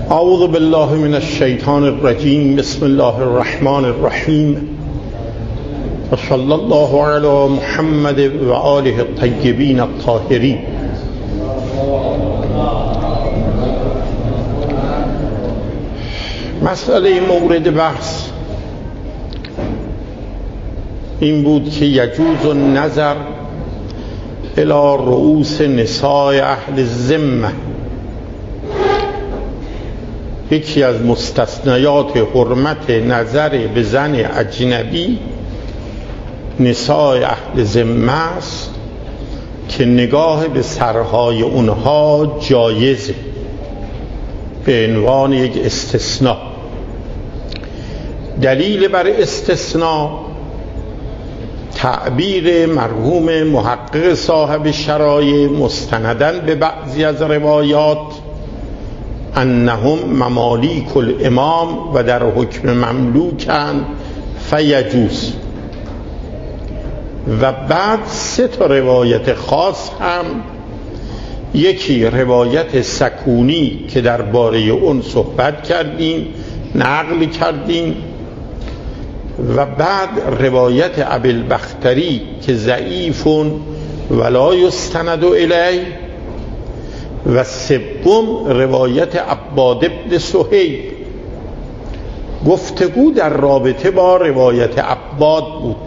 اعوذ بالله من الشیطان الرجیم. بسم الله الرحمن الرحیم. و صلی الله علی محمد و آله الطیبین الطاهرین. مسئله مورد بحث این بود که یجوز النظر الی رؤوس نساء اهل الذمه. یکی از مستثنیات حرمت نظر به زن اجنبی نساء اهل ذمه است که نگاه به سرهای اونها جایزه به عنوان یک استثناء. دلیل بر استثناء تعبیر مرحوم محقق صاحب شرایع مستنداً به بعضی از روایات انهم ممالیک الامام و در حکم مملوکند فیجوز، و بعد سه تا روایت خاص هم، یکی روایت سکونی که درباره اون صحبت کردیم نقل کردیم، و بعد روایت ابوالبختری که ضعیف ولا یستند الیه، و سوم روایت عباد بن صهیب. گفتگو در رابطه با روایت عباد بود.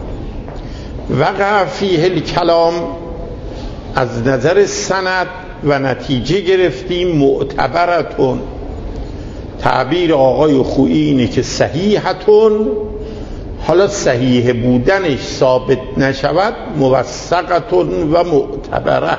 وقع فیه الکلام، از نظر سند و نتیجه گرفتیم معتبرتون. تعبیر آقای خویی اینه که صحیحتون، حالا صحیح بودنش ثابت نشود، موثقتون و معتبره.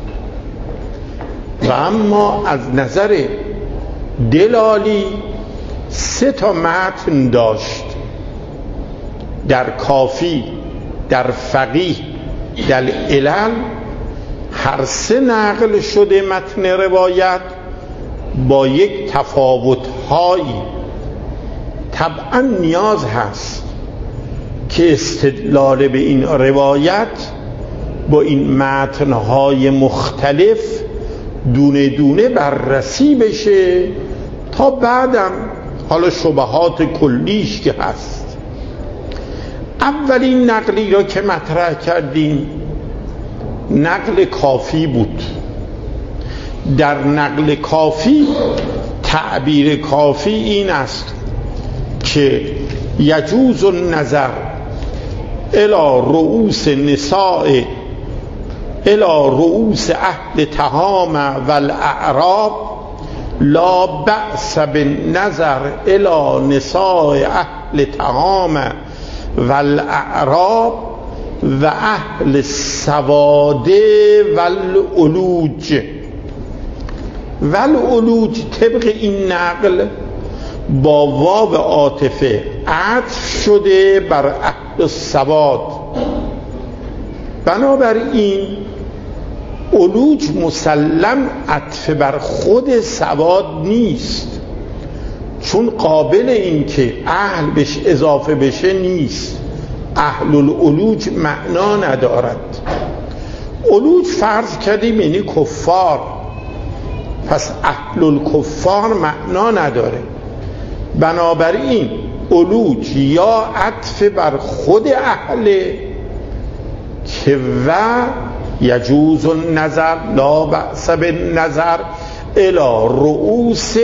و اما از نظر دلالی سه تا متن داشت، در کافی، در فقیه، در علل. هر سه نقل شده متن روایت با یک تفاوت‌هایی. طبعا نیاز هست که استدلال به این روایت با این متن‌های مختلف دونه دونه بررسی بشه تا بعدم حالا شبهات کلیش که هست. اولین نقلی را که مطرح کردیم نقل کافی بود. در نقل کافی تعبیر کافی این است که یجوز النظر الی رؤوس نساء الی رؤوس اهل تهام و الاعراب لا بأس بالنظر الی نساء اهل تهام و الاعراب و اهل السواد و العلوج. و العلوج طبق این نقل با واو عاطفه عطف شده بر اهل السواد. بنابراین علوج مسلم عطف بر خود سواد نیست، چون قابل این که اهل بهش اضافه بشه نیست. اهل العلوج معنا ندارد. علوج فرض کردیم یعنی کفار، پس اهل الکفار معنا نداره. بنابراین علوج یا عطف بر خود اهله که و یجوز النظر لا بأس بالنظر الی رؤوس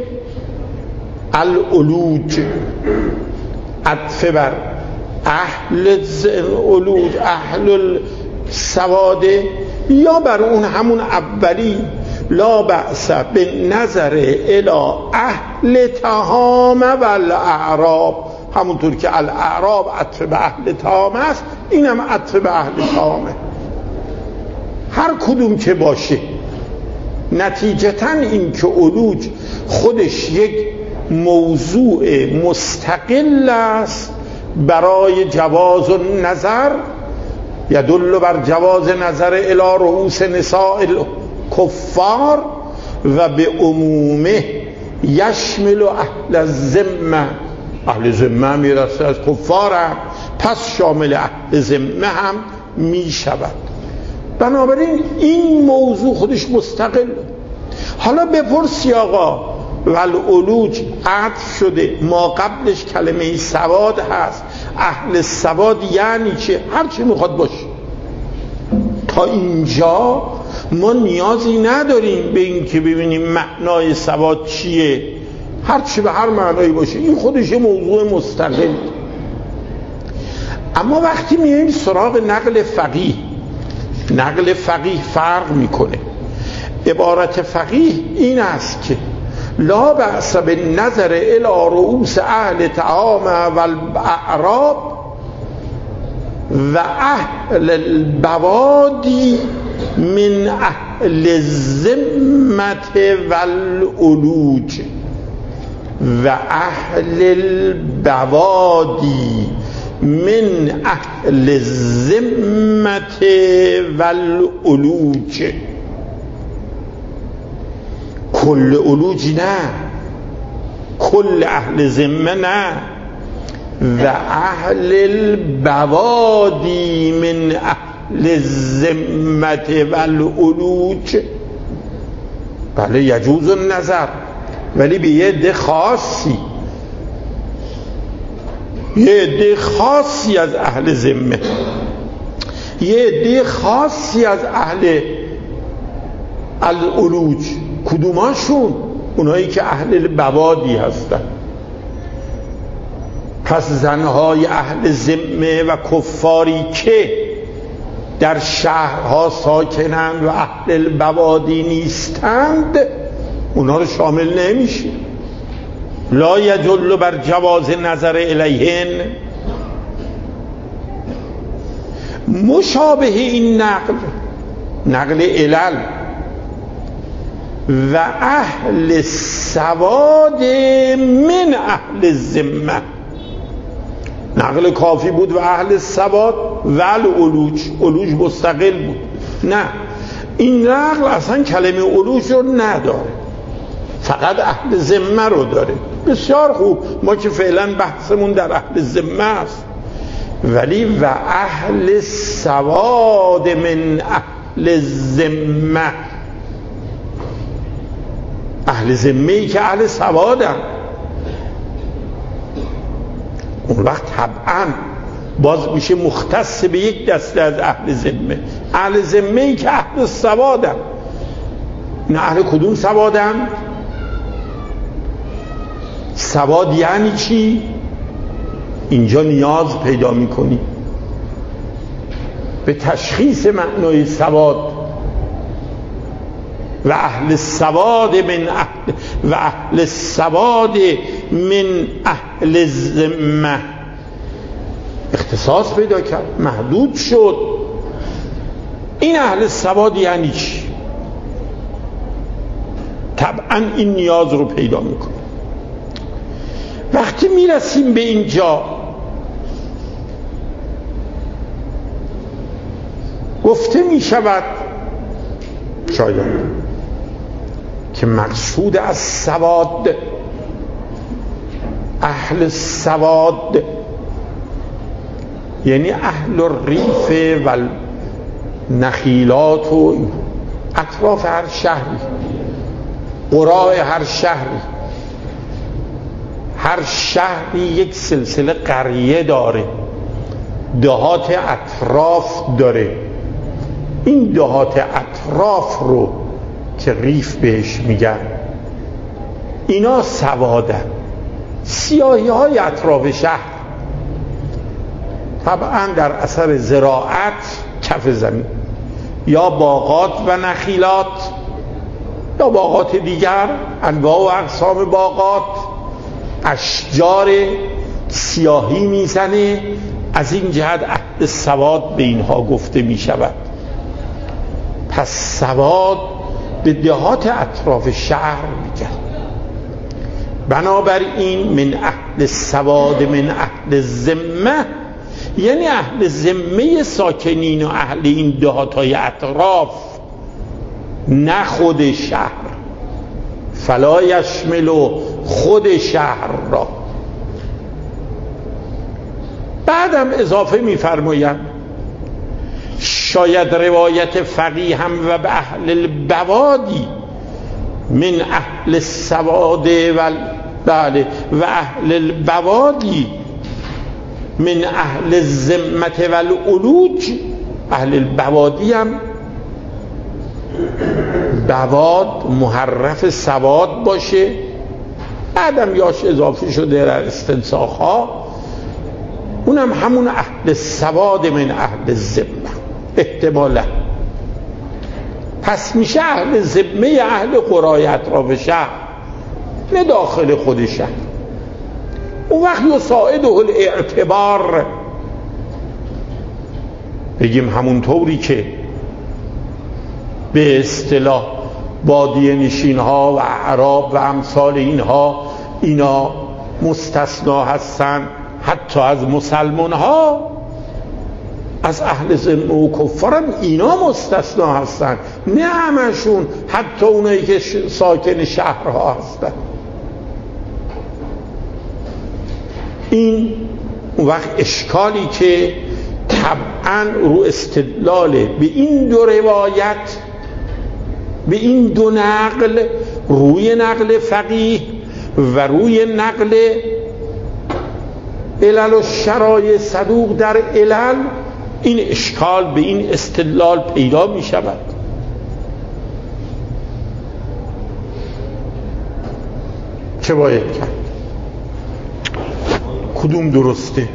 العلوج، عطف بر اهل العلوج اهل السواد، یا بر اون همون اولی لا بأس بالنظر الی اهل تهام و الاعراب. همونطور که الاعراب عطف به اهل تهام است، اینم عطف به اهل تهامه. هر کدوم که باشه، نتیجتاً این که علوج خودش یک موضوع مستقل است برای جواز النظر، یدل بر جواز نظر الی رؤوس نساء الکفار و به عمومه یشمل اهل الذمه. اهل ذمه میرسه از کفار هم، پس شامل اهل ذمه هم می شود. بنابراین این موضوع خودش مستقل. حالا بپرسی آقا و العلوج عطف شده، ما قبلش کلمه سواد هست. اهل سواد یعنی چه؟ هر چی میخواد باشه. تا اینجا ما نیازی نداریم به این که ببینیم معنای سواد چیه، هر چی به هر معنایی باشه این خودش موضوع مستقل. اما وقتی میایم سراغ نقل فقیه، نقل فقیه فرق میکنه. عبارت فقیه این است که لا بأس بالنظر الی رؤوس اهل طعام و الاعراب و اهل البوادی من اهل الذمة و العلوج و اهل البوادی من اهل الذمة و العلوج. کل علوج نه، کل اهل ذمه نه، و اهل البوادی من اهل الذمة و العلوج. بله یجوز النظر، ولی به یه عده خاصی، یه عده خاصی از اهل ذمه، یه عده خاصی از اهل العلوج. کدوماشون؟ اونایی که اهل البوادی هستن. پس زنهای اهل ذمه و کفاری که در شهرها ساکنند و اهل البوادی نیستند اونا رو شامل نمیشه. لا یدل بر جواز نظر الیهن. مشابه این نقل علل و اهل سواد من اهل الذمه، نقل کافی بود و اهل سواد و العلوج، علوج مستقل بود. نه، این نقل اصلا کلمه علوج رو نداره، فقط اهل ذمه رو داره. بسیار خوب، ما که فعلا بحثمون در اهل ذمه است، ولی و اهل سواد من اهل الذمه، اهل ذمه‌ای که اهل سوادن، اون وقت طبعا باز میشه مختص به یک دسته از اهل ذمه. اهل ذمه‌ای که اهل سوادن. این اهل کدوم سوادن؟ سواد یعنی چی؟ اینجا نیاز پیدا میکنی به تشخیص معنای سواد. و اهل السواد من اهل و اهل السواد من اهل الذمه، اختصاص پیدا کرد، محدود شد. این اهل السواد یعنی چی؟ طبعا این نیاز رو پیدا میکنه. وقتی میرسیم به اینجا گفته میشود شاید که مقصود از سواد اهل سواد یعنی اهل الریف و نخیلات و اطراف هر شهری، قرای هر شهری. هر شهری یک سلسله قریه داره، دهات اطراف داره. این دهات اطراف رو که ریف بهش میگن، اینا سوادن، سیاهی های اطراف شهر. طبعا در اثر زراعت کف زمین، یا باغات و نخیلات یا باغات دیگر، انواع و اقسام باغات، اشجار سیاهی میزنه. از این جهت اهل سواد به اینها گفته میشود. پس سواد به دهات اطراف شهر میگن. بنابراین من اهل سواد من اهل الذمه یعنی اهل ذمه ساکنین و اهل این دهاتای اطراف، نه خود شهر. فلا یشمل خود شهر را. بعدم اضافه می‌فرمایند شاید روایت فقیه هم و به اهل البوادی من اهل السواد بله و اهل البوادی من اهل الذمه و العلوج. اهل البوادی هم بواد محرف سواد باشه، بعدم یاش اضافه شده در استنساخ‌ها، اونم همون اهل سواد من اهل الذمه احتمالا. پس میشه اهل ذمه اهل قرای اطراف شهر، نه داخل خود شهر. اون وقت یساعده الاعتبار، بگیم همون طوری که به اصطلاح بادیه نشین ها و اعراب و امثال اینها اینا مستثنا هستن حتی از مسلمان ها، از اهل ذمه و کفارم اینا مستثنا هستن، نه همشون، حتی اونایی که ساکن شهرها هستن. این اون وقت اشکالی که طبعا رو استدلال به این دو روایت، به این دو نقل، روی نقل فقیه و روی نقل علل و شرای صدوق در علل، این اشکال به این استدلال پیدا می شود. چه باید کرد؟ کدوم درسته؟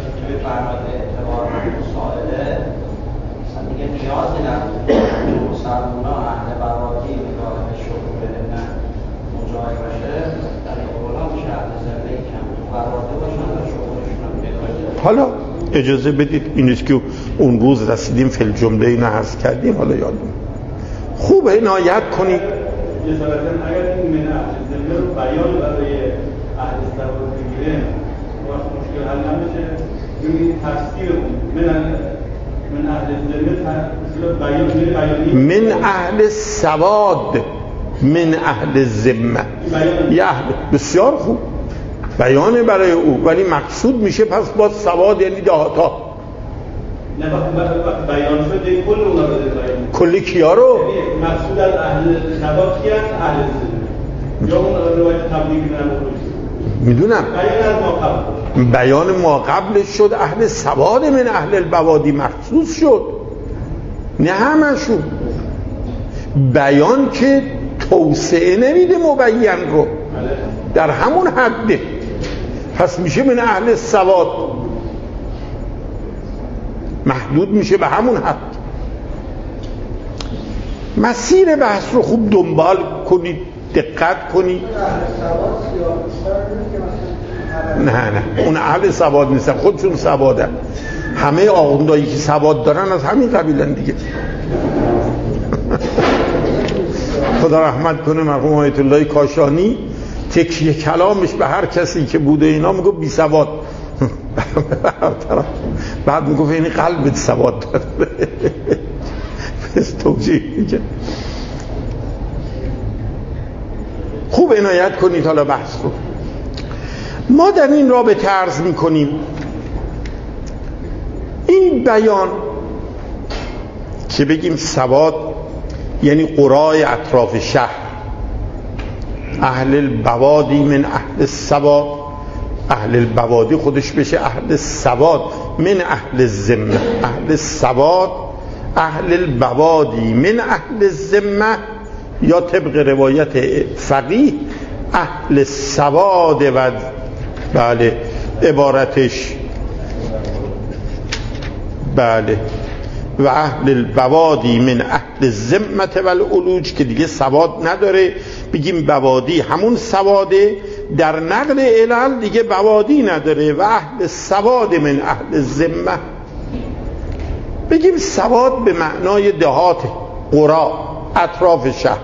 حالا اجازه بدید اینیست که اون روز رسیدیم فی الجمله اینو عرض کردیم، حالا یادم خوب عنایت کنید. اگر این من اهل ذمه رو بیان برای اهل سواد بگیرن وقت مشکل حل نمیشه. این تفسیر من اهل ذمه من اهل سواد من اهل ذمه یه بسیار خوب بیانه برای او، ولی مقصود میشه پس با سواد یعنی دهاتا. نه بیان شده کل اونا رو بیان. کل کیا رو؟ مقصود از اهل سواد کی است؟ اهل ذمه. یا اون روایت تبلیغ نمود. میدونم. بیان از ما قبل. بیان ما قبلش شد اهل سواد من اهل البوادی مخصوص شد. نه همشون. بیان که توسعه نمیده مبین رو. در همون حده. پس میشه من اهل سواد. محدود میشه به همون حد. مسیر بحث رو خوب دنبال کنید، دقت کنید. نه اون اهل سواد نیستن، خودشون سوادن. همه آخوندایی که سواد دارن از همین قبیلن دیگه. خدا رحمت کنه مرحوم آیت الله کاشانی، تکیه کلامش به هر کسی که بوده اینا میگه بی سواد. بعد میگه این قلبت سواد داره. پس توجیه میگه. خوب عنایت کنید حالا بحث رو. ما در این رابطه عرض میکنیم این بیان که بگیم سواد یعنی قرای اطراف شهر، اهل البوادی من اهل السواد، اهل البوادی خودش بشه اهل السواد من اهل الذمه، اهل السواد اهل البوادی من اهل الذمه، یا طبق روایت فقیه اهل السواد و بله عبارتش بله و اهل البوادی من اهل الذمه و العلوج که دیگه سواد نداره، بگیم بوادی همون سواده. در نقل علل دیگه بوادی نداره و اهل سواد من اهل الذمه، بگیم سواد به معنای دهات، قرا، اطراف شهر.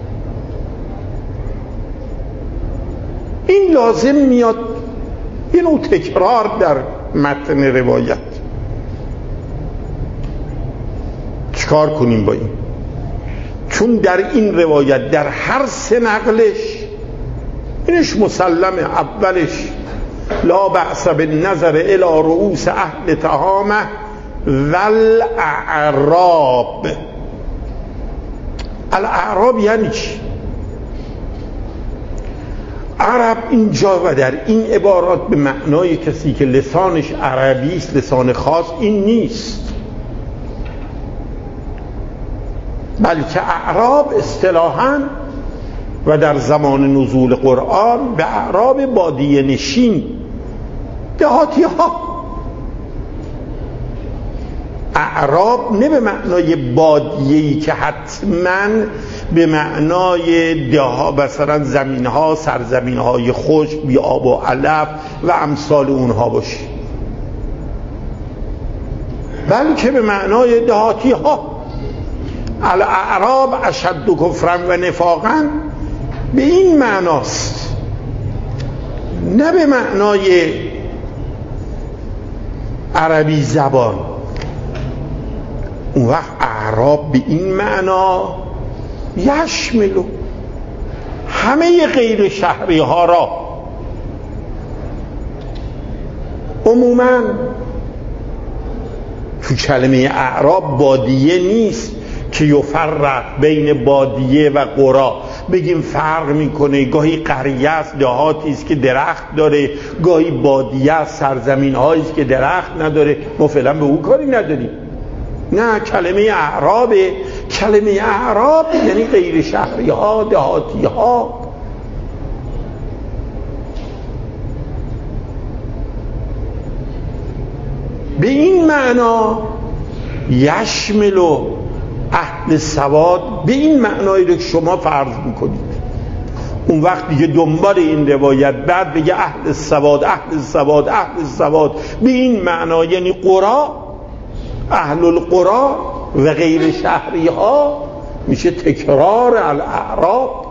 این لازم میاد یه نوع تکرار در متن روایت. چیکار کنیم با این؟ چون در این روایت در هر سه نقلش اینش مسلمه، اولش لا بأس بالنظر الى رؤوس اهل تهامه والاعراب. الاعراب یعنی چی؟ عرب اینجا و در این عبارات به معنای کسی که لسانش عربی است، لسان خاص، این نیست، بلکه اعراب اصطلاحاً و در زمان نزول قرآن به اعراب بادیه نشین، دهاتی ها. اعراب نه به معنای بادیه‌ای که حتما به معنای مثلا زمین‌ها، سرزمین‌های خشک بی آب و علف و امثال اونها باشه، بلکه به معنای دهاتی ها. الاعراب اشد کفرا و نفاقا به این معناست، نه به معنای عربی زبان. اون وقت اعراب به این معنا یشملو همه غیر شهری ها را. عموما تو کلمه اعراب بادیه نیست که یفرق بین بادیه و قرا، بگیم فرق میکنه، گاهی قریه است، دهاتی است که درخت داره، گاهی بادیه است، سرزمین هایی است که درخت نداره. ما فعلا به اون کاری نداریم. نه، کلمه اعرابه. کلمه اعراب یعنی غیر شهری ها، دهاتی ها. به این معنا یشملو اهل سواد، به این معنایی رو شما فرض میکنید. اون وقت دیگه دنبال این روایت بعد بگه اهل سواد، اهل سواد، اهل سواد، به این معنا یعنی قرا، اهل القرا و غیر شهری ها، میشه تکرار الاعراب.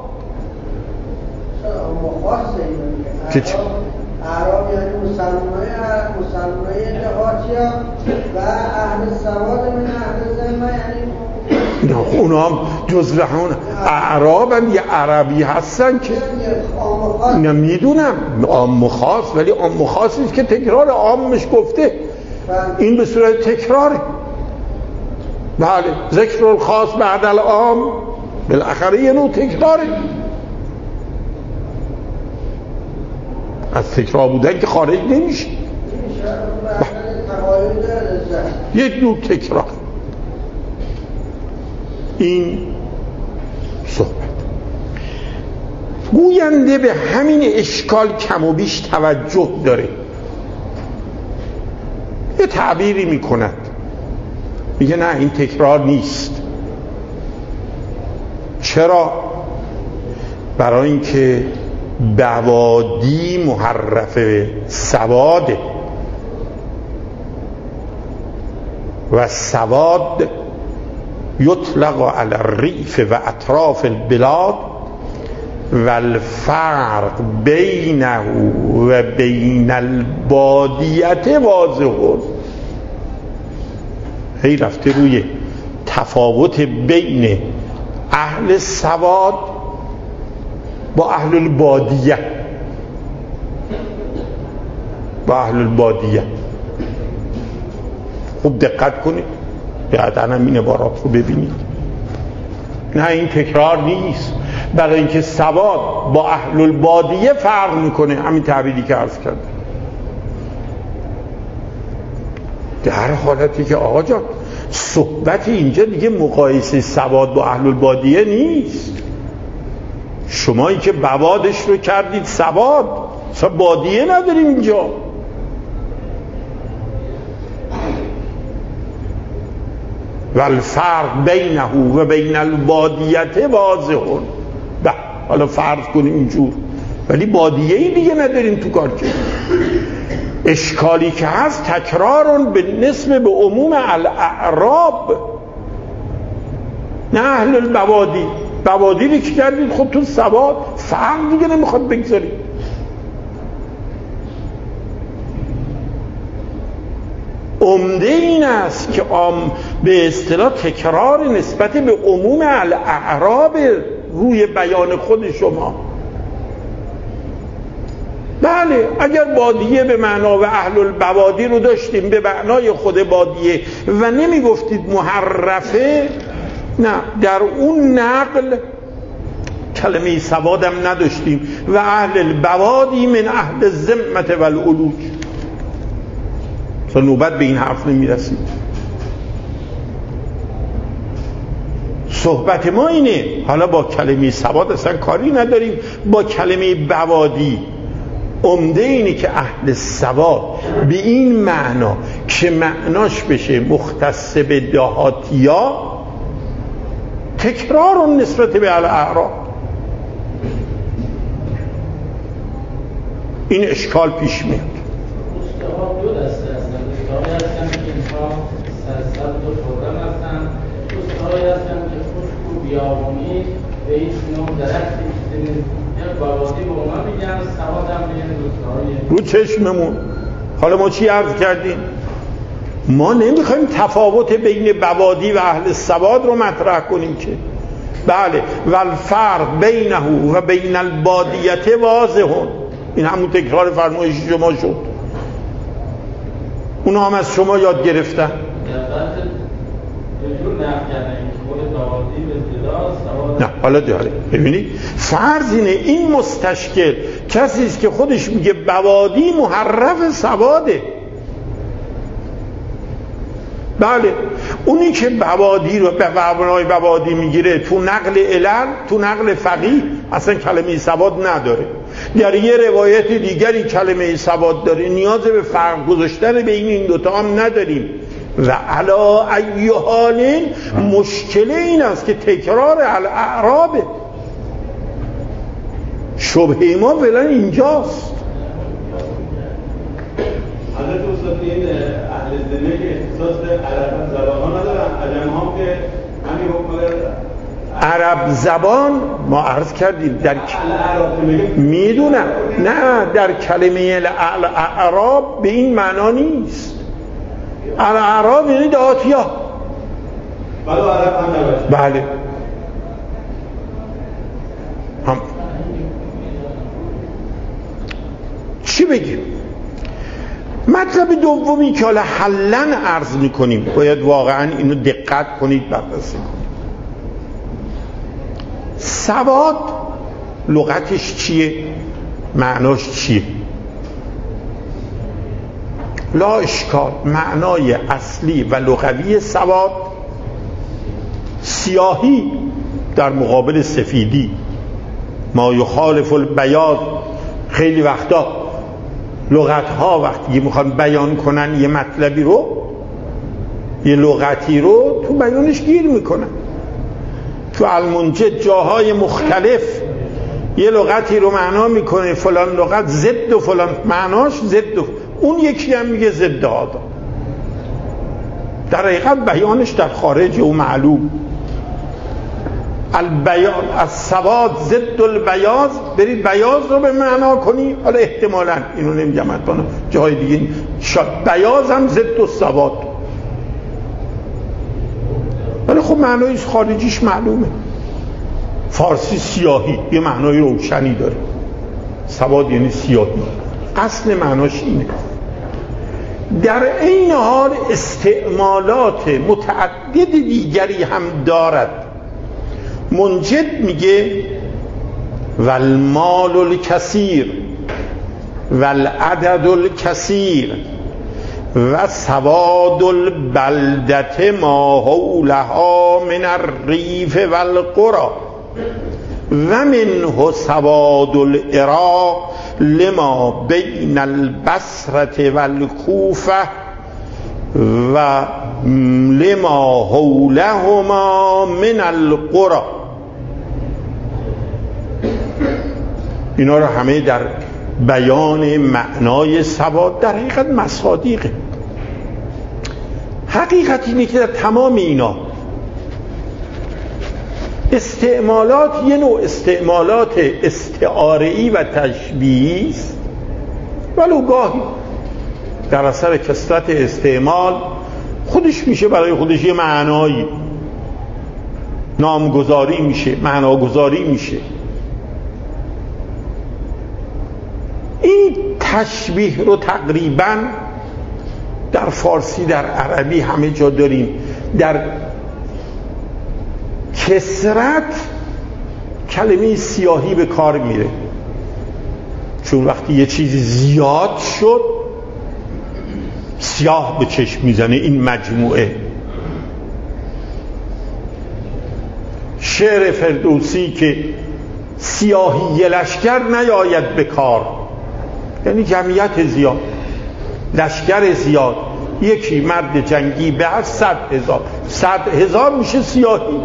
که چه؟ اعراب یعنی مسلمانای دهاتی ها و اهل سواد من اهل ذمه، یعنی نه، اونا هم جزو همون اعراب هم یه عربی هستن که نمیدونم عام و خاص، ولی عام و خاص نیست که تکرار عامش گفته، این به صورت تکراره. بله، ذکر الخاص بعد العام بالاخره یه نوع تکراره. از تکرار بودن که خارج نمیشه، یک نوع تکرار. این صحبت گوینده به همین اشکال کم و بیش توجه داره، یه تعبیری میکند، میگه نه این تکرار نیست. چرا؟ برای اینکه بوادی محرف سواده و سواد یطلق علی الریف و اطراف البلاد و الفرق بینه و بین البادیت واضح. هی رفته روی تفاوت بین اهل سواد با اهل البادیه، با اهل البادیه. خوب دقت کنید، بعدا هم این عبارات رو ببینید. نه این تکرار نیست، برای اینکه سواد با اهل البادیه فرق میکنه، همین تعبیری که عرض کردم. در حالتی که آقا جان صحبت اینجا دیگه مقایسه سواد با اهل البادیه نیست. شمایی که بوادش رو کردید سواد، اصلا بادیه نداریم اینجا. و الفرق بینه و بین البادیت واضح. حالا فرض کنیم اینجور، ولی بادیه‌ای دیگه نداریم تو کار که. اشکالی که هست تکرارون به نسبت به عموم الاعراب، نه اهل البوادی. بوادی رو که کردید خب تو سواد فرق دیگه نمیخواد بگذارید. عمده این است که به اصطلاح تکرار نسبت به عموم الاعراب روی بیان خود شما. بله، اگر بادیه به معنا و اهل البوادی رو داشتیم به معنای خود بادیه و نمی گفتید محرفه، نه، در اون نقل کلمه سواد هم نداشتیم. و اهل البوادی من اهل الذمه و العلوج. تا نوبت به این حرف نمیرسیم. صحبت ما اینه. حالا با کلمه سواد اصلا کاری نداریم، با کلمه بوادی عمده اینه که اهل سواد به این معنا که معناش بشه مختص به دهاتیا، تکرار نسبت به الاعراب. این اشکال پیش میاد. مستحاب دو دسته هستن. مستحابی هستن که اینها سرسبز و خورم هستن، مستحابی هستن که خشک و بیابانی به هیچ نوع درختی یک بوادی به اونا میگن، سواد هم میگن مستحابی. رو چشممون. حالا ما چی عرض کردیم؟ ما نمیخوایم تفاوت بین بوادی و اهل سواد رو مطرح کنیم که بله، والفرق بینه و بین البادیت واضحون. این همون تکرار فرمایش شما شد، اونا هم از شما یاد گرفتن. نه حالا داره. ببینید فرض اینه این مستشکل کسی است که خودش میگه بوادی محرف سواده. بله، اونی که بوادی رو به معنای بوادی میگیره تو نقل علل، تو نقل فقیه اصلا کلمه سواد نداره. در یه روایت دیگری کلمه سواد داره. نیاز به فرق گذاشتن بین این دوتا هم نداریم. و علا ای حال مشکل این است که تکرار الاعرابه. شبهه ما فعلا اینجاست. حضرت استاد این اهل ذمه که اختصاص به عرب زبان ها ندارن، عجم ها که همین حکم عرب زبان ما عرض کردیم در میدونم نه، در کلمه الاعراب به این معنا نیست. الاعراب یعنی دهاتیا. بله عرب هم نباشه. بله هم. چی بگیم؟ مطلب دومی که حالا حلن عرض میکنیم، باید واقعا اینو دقت کنید بررسی کنید. سواد لغتش چیه؟ معناش چیه؟ لا اشکال. معنای اصلی و لغوی سواد سیاهی در مقابل سفیدی، ما یخالف البیاض. خیلی وقتا لغت ها وقتی میخوان بیان کنن یه مطلبی رو، یه لغتی رو، تو بیانش گیر میکنن. تو المنجد جاهای مختلف یه لغتی رو معنا میکنه، فلان لغت ضد و فلان معناش ضد و اون یکی هم میگه ضد هذا. در حقیقت بیانش در خارج او معلوم. البیان السواد ضد البیاض، برید بیاض رو به معنا کنی. حالا احتمالاً اینو نمیگم، حتما جای دیگه شاید بیاض هم ضد السواد، ولی خب معنای خارجیش معلومه. فارسی سیاهی یه معنای روشنی داره، سواد یعنی سیاهی، اصل معناش اینه. در این حال استعمالات متعدد دیگری هم دارد. منجد میگه والمال الکثیر والعدد الکثیر و سواد البلدة ما حولها من الریف والقرى و منه سواد العراق لما بین البصره والکوفه و لما حولهما من القرى. اینا رو همه در بیان معنای سواد در حقیقت مصادیقه. حقیقت اینه که در تمام اینا استعمالات یه نوع استعمالات استعاره‌ای و تشبیهی است، ولو گاهی در اثر کثرت استعمال خودش میشه برای خودش یه معنایی، نامگذاری میشه، معناگذاری میشه. این تشبیه رو تقریباً در فارسی، در عربی همه جا داریم. در کلمه سیاهی به کار میره، چون وقتی یه چیزی زیاد شد سیاه به چشم میزنه. این مجموعه شعر فردوسی که سیاهی لشکر نیاید به کار، یعنی جمعیت زیاد، لشکر زیاد، یکی مرد جنگی به 100,000 100,000 میشه سیاهی.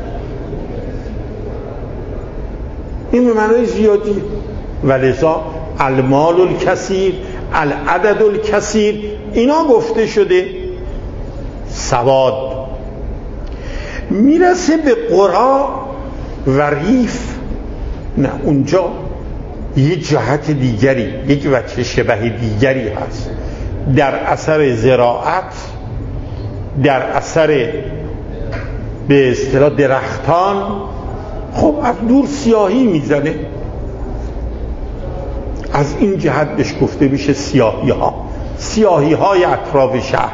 این به معنای زیادی. ولذا المال الکثیر، العدد الکثیر، اینا گفته شده سواد. میرسه به قرا و ریف، نه اونجا یه جهت دیگری، یک وجه شبه دیگری هست. در اثر زراعت، در اثر به اصطلاح درختان، خب از دور سیاهی میزنه. از این جهت بهش گفته میشه سیاهی ها، سیاهی های اطراف شهر.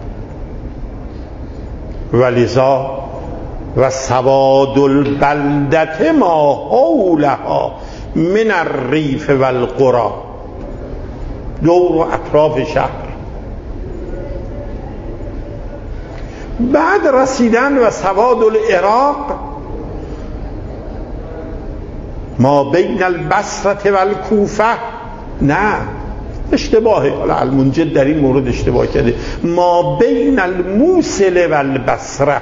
ولذا و سواد البلدة ما حولها من الریف و القرى، دور و اطراف شهر. بعد رسیدن و سواد العراق ما بین البصره و الکوفه، نه اشتباهه، حالا المنجد در این مورد اشتباه کرده، ما بین الموصل و البصره.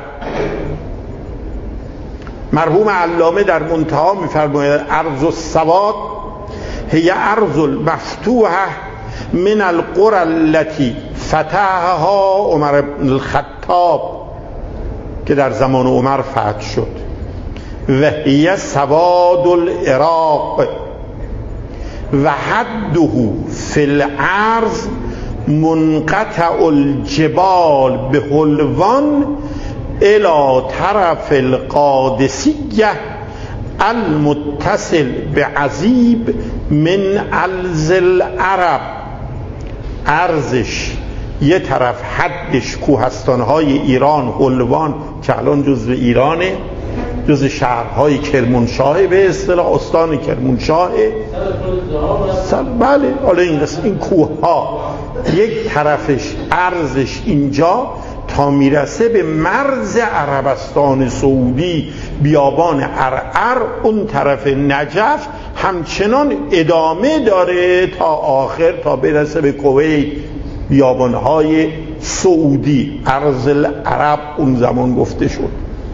مرحوم علامه در منتها میفرماید ارض السواد هی ارض المفتوحه من القرى التي فتحها عمر بن الخطاب، که در زمان عمر فتح شد، و هی سواد العراق و حده فی الارض منقطع الجبال به حلوان الى طرف القادسیه المتصل بعذیب من الز العرب. ارزش یه طرف، حدش کوهستانهای ایران، حلوان که الان جزو ایرانه، جزو شهرهای کرمانشاه، به اصطلاح استان کرمانشاه. بله، حالا این کوه ها یک طرفش ارزش اینجا تا میرسه به مرز عربستان سعودی، بیابان عرعر، اون طرف نجف همچنان ادامه داره تا آخر، تا برسه به کویت، بیابانهای سعودی، ارض العرب اون زمان گفته شد.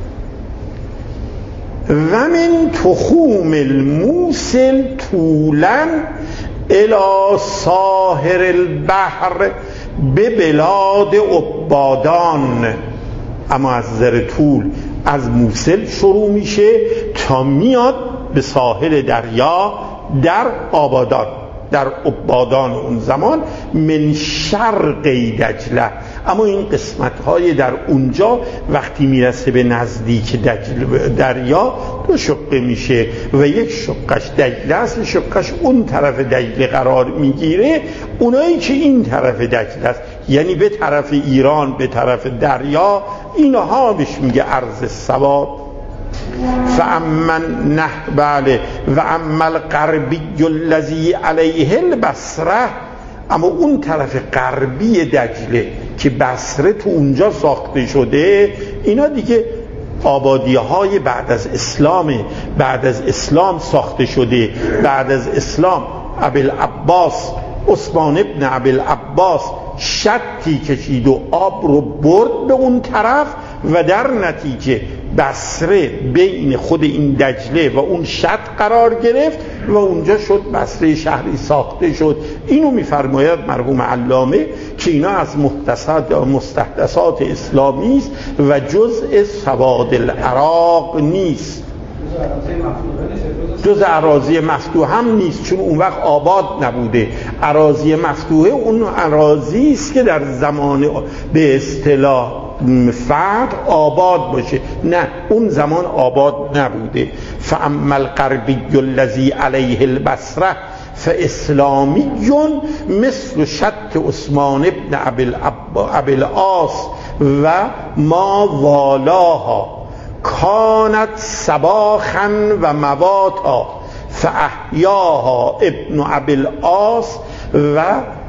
و من تخوم الموصل طولا الى ساحر البحر به بلاد عبادان. اما از نظر طول از موصل شروع میشه تا میاد به ساحل دریا در آبادان، در عبادان اون زمان، من شرق دجله. اما این قسمت های در اونجا وقتی میرسه به نزدیک دریا دو شقه میشه و یک شقش دجله است، شقش اون طرف دجله قرار میگیره. اونایی که این طرف دجله است، یعنی به طرف ایران، به طرف دریا، اینها بهش میگه ارض سواد. بله، و اما الغربی الذی علیه البصره، اما اون طرف غربی دجله که بصره تو اونجا ساخته شده، اینا دیگه آبادی های بعد از اسلام، بعد از اسلام ساخته شده. بعد از اسلام ابوالعباس عثمان ابن ابوالعباس شطی کشید و آب رو برد به اون طرف و در نتیجه بصره بین خود این دجله و اون شط قرار گرفت و اونجا شد بصره، شهری ساخته شد. اینو میفرماید مرحوم علامه که اینا از مستحدثات اسلامی است و جزء سواد العراق نیست، جز اراضی مفتوحه هم نیست، چون اون وقت آباد نبوده. اراضی مفتوحه اون اراضی است که در زمان به اصطلاح فتح آباد باشه، نه اون زمان آباد نبوده. فاما الغربی الذی علیه البصره فاسلامی مثل شط عثمان ابن ابوالعاص و ما والاها کانت صباخا و مواتا فاحیاها ابن ابی العاص و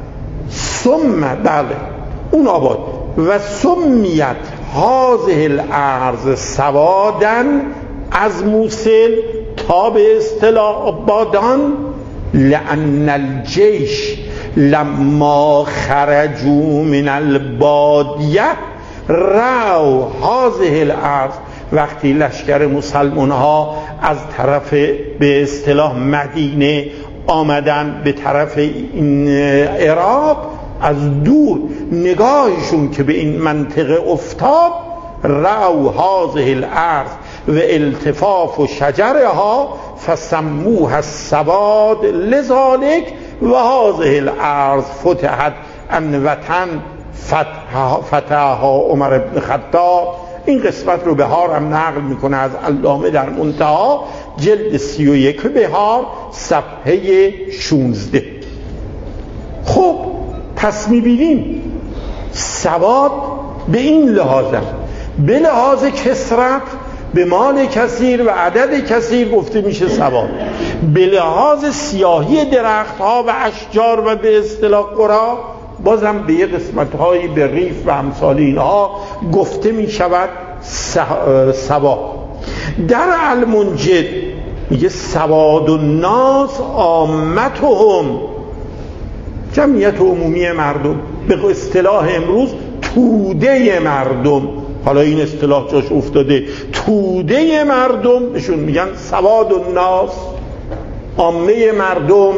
بله اون آباد و سمیت هذه الارض سوادا از موصل تا به اصطلاح بادان لأن الجيش لما خرجوا من البادیه رأوا هذه الارض، وقتی لشکر مسلمان ها از طرف به اصطلاح مدینه آمدن به طرف این عراق، از دور نگاهشون که به این منطقه افتاد، رأوا هذه الارض و التفاف و شجرها فسموها السواد لذلك و هذه الارض فتحت عن وطن فتحها عمر بن خطاب. این قسمت رو بهار هم نقل میکنه از علامه در منتها جلد 31 بهار صفحه 16. خب پس میبینیم سواد به این لحاظه، به لحاظ کثرت، به مال کثیر و عدد کثیر گفته میشه سواد، به لحاظ سیاهی درخت ها و اشجار و به اصطلاح قرا بازم به یه قسمت هایی به ریف و امثال اینها گفته میشود سواد. در المنجد میگه سواد الناس عامتهم، جمعیت عمومی مردم، به اصطلاح امروز توده مردم، حالا این اصطلاح جاش افتاده، توده مردم بهشون میگن سواد الناس، عامه مردم.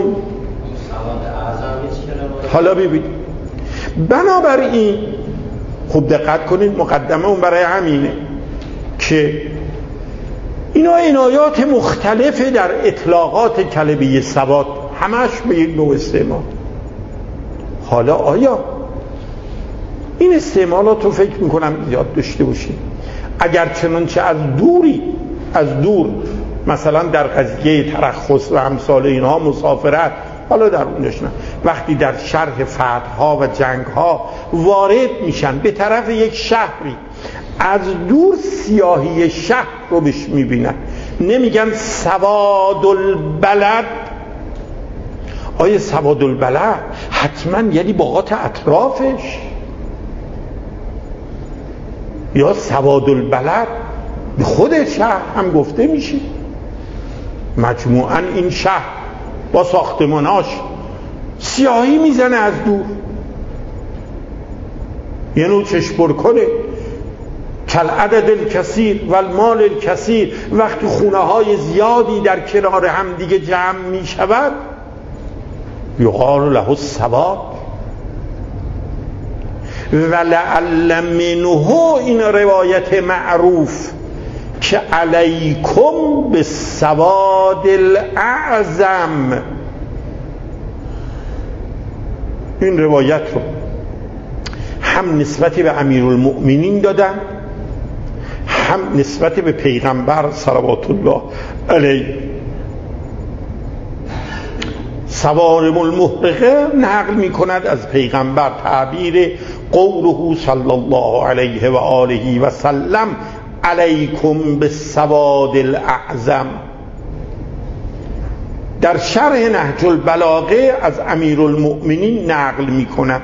حالا ببینید بنابراین خوب دقت کنید، مقدمه اون برای همینه که اینا عنایات مختلفه در اطلاقات کلمه سواد، همش به یک نوع استعمال. حالا آیا این استعمالات رو فکر میکنم یاد داشته باشید، اگر چنانچه از دور مثلا در قضیه ترخص و امثال اینها مسافرت، حالا در اون داشتن وقتی در شرح فتح‌ها و جنگ‌ها وارد میشن به طرف یک شهری، از دور سیاهی شهر رو بهش میبینن، نمیگن سواد البلد. آیا سواد البلد حتما یعنی باغات اطرافش، یا سواد البلد به خود شهر هم گفته میشه؟ مجموعاً این شهر با ساختماناش سیاهی میزنه از دور، یه نوع چشم کنه کل عدد الکثیر و المال الکثیر. وقتی خونه های زیادی در کنار هم دیگه جمع میشود یقال له السواد ولعل منه، این روایت معروف که علیکم بالسواد الاعظم، این روایت رو هم نسبت به امیرالمؤمنین دادن، هم نسبت به پیغمبر صلوات الله علیه. سوارم المحرقه نقل می کند از پیغمبر تعبیر قوله صلی الله علیه و آله و سلم علیکم بالسواد الاعظم. در شرح نهج البلاغه از امیرالمؤمنین نقل می کند.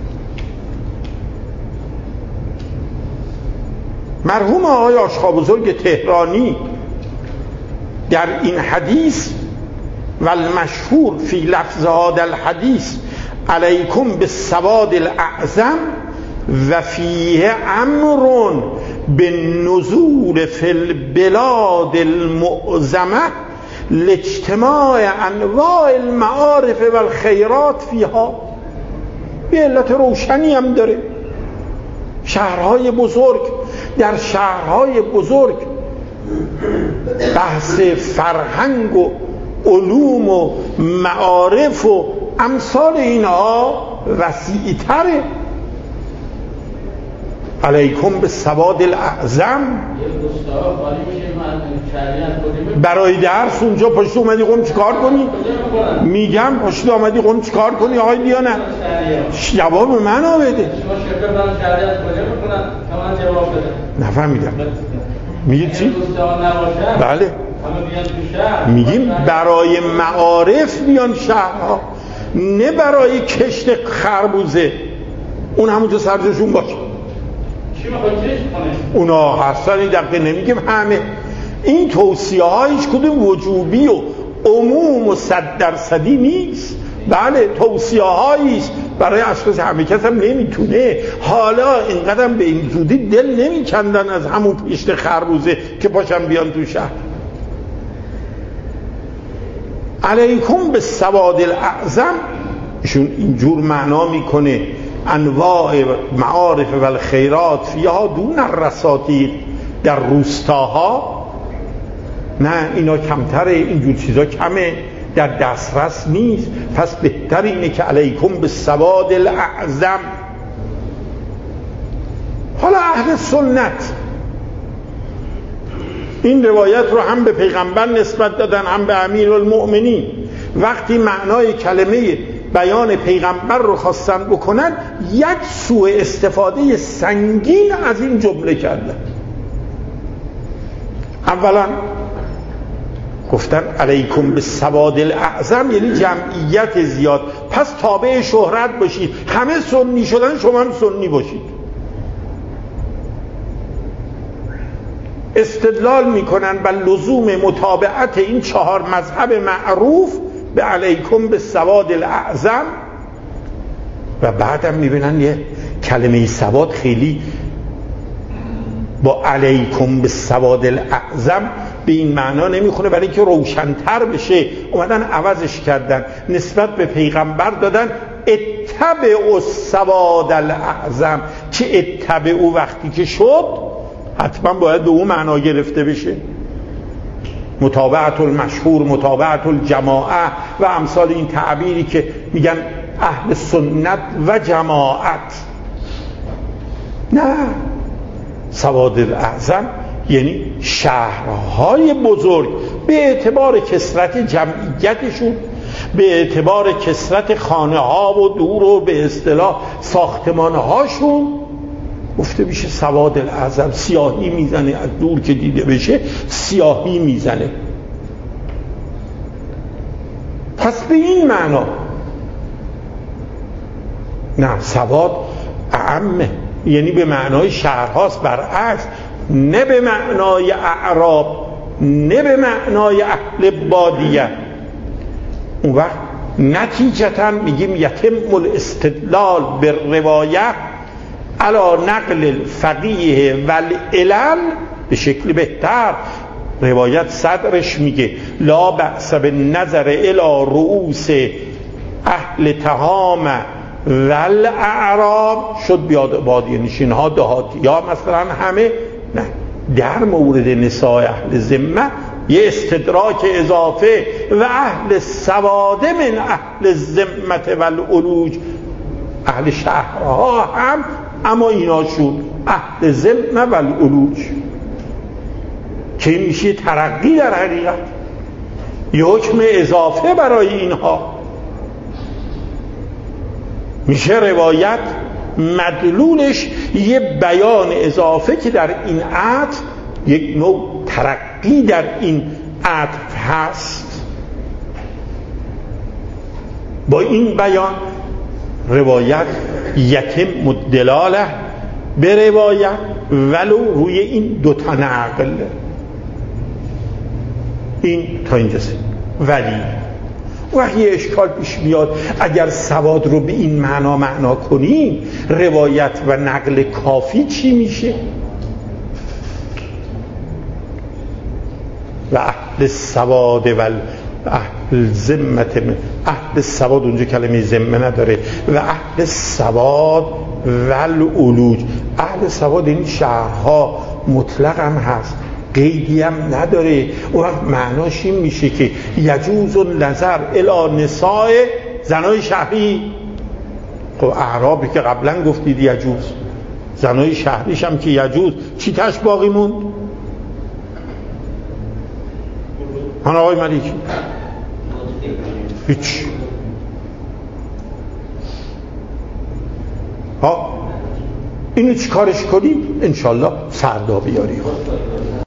مرحوم آقای آشخابزرگ تهرانی در این حدیث و المشهور فی لفظ هذا الحدیث علیکم بالسواد الاعظم و فیه امر بالنزول فی البلاد المعظمه لاجتماع انواع المعارف و الخیرات فیها، به علت روشنی هم داره. شهرهای بزرگ، در شهرهای بزرگ بحث فرهنگ و علوم و معارف و امثال اینها وسیع‌تره. علیکم بالسواد الاعظم، برای درس اونجا پشت اومدی قم چیکار کنی؟ میگم پشت اومدی قم چیکار کنی آقای لیانه؟ جواب منو بده. نفهمیدم. میگه چی؟ بله همه بیان تو شهر. میگیم برای معارف بیان شهرها، نه برای کشت خربوزه. اون همونجا سرجشون باشه. چی میخواد کشت کنه؟ اونا هستن، دقیقه نمیگیم همه. این توصیه ها هیچ کدوم وجوبی و عموم و 100% نیست. بله توصیه هاییست برای اشخاص، همه کس هم نمیتونه. حالا اینقدر به این زودی دل نمیکندن از همون پشت خربوزه که پاشن بیان تو شهر. علیکم به سواد الاعظم، ایشون اینجور معنا میکنه انواع معارف و الخیرات فیها دون الرساتیر، در روستاها نه اینا کمتره، اینجور چیزا کمه، در دسترس نیست. پس بهتر اینه که علیکم به سواد الاعظم. حالا اهل سنت این روایت رو هم به پیغمبر نسبت دادن هم به امیرالمؤمنین. وقتی معنای کلمه بیان پیغمبر رو خواستن بکنن، یک سوء استفاده سنگین از این جمله کردن. اولا گفتن علیکم به سواد الاعظم، یعنی جمعیت زیاد، پس تابع شهرت باشید. همه سنی شدن، شما هم سنی باشید. استدلال میکنن بر لزوم متابعت این 4 مذهب معروف به علیکم به سواد الاعظم، و بعدم میبینن یه کلمه سواد خیلی با علیکم به سواد الاعظم به این معنا نمیخونه، برای اینکه روشن‌تر بشه اومدن عوضش کردن، نسبت به پیغمبر دادن اتبعوا السواد الاعظم، که اتبعوا وقتی که شد حتما باید به اون معنا گرفته بشه. متابعت المشهور، متابعت الجماعه و امثال این تعبیری که میگن اهل سنت و جماعت. نه، سواد الاعظم یعنی شهرهای بزرگ به اعتبار کثرت جمعیتشون، به اعتبار کثرت خانه ها و دور و به اصطلاح ساختمان هاشون گفته میشه سواد الاعظم. سیاهی میزنه، از دور که دیده بشه سیاهی میزنه. پس به این معنا نه، سواد اعمه، یعنی به معنای شهرهاست، برعکس، نه به معنای اعراب، نه به معنای اهل بادیه. اون وقت نتیجتا میگیم یتم الاستدلال به روایه علی نقل الفقیه والعلل به شکل بهتر. روایت صدرش میگه لا بأس بالنظر الی رؤوس اهل تهام والاعراب، شد بادیه نشین ها، دهاتی یا مثلا همه. نه، در مورد نساء اهل ذمه یه استدراک اضافه و اهل سواده من اهل ذمه والعلوج، اهل شهرها هم، اما ایناشون اهل ذمه والعلوج، که میشه ترقی در حقیقت، یه حکم اضافه برای اینها. میشه روایت مدلولش یه بیان اضافه که در این عطف یک نوع ترقی در این عطف هست. با این بیان روایت یتم الدلاله به روایت ولو روی این 2 نقل. این تا اینجاست. ولی وقتی اشکال پیش میاد اگر سواد رو به این معنا کنیم، روایت و نقل کافی چی میشه؟ و اهل سواد و اهل ذمت، اهل سواد اونجا کلمه ذمه نداره، و اهل سواد و العلوج. اهل سواد این شهرها مطلق هم هست، قیدی هم نداره. اون وقت معناش این میشه که یجوز النظر الی نساء، زنای شهری. خب اعرابی که قبلا گفتید یجوز، زنای شهریش هم که یجوز، چی تاش باقی موند؟ هن آقای ملیکی هیچ. اینو چی کارش کنیم؟ انشالله فردا بیاریم.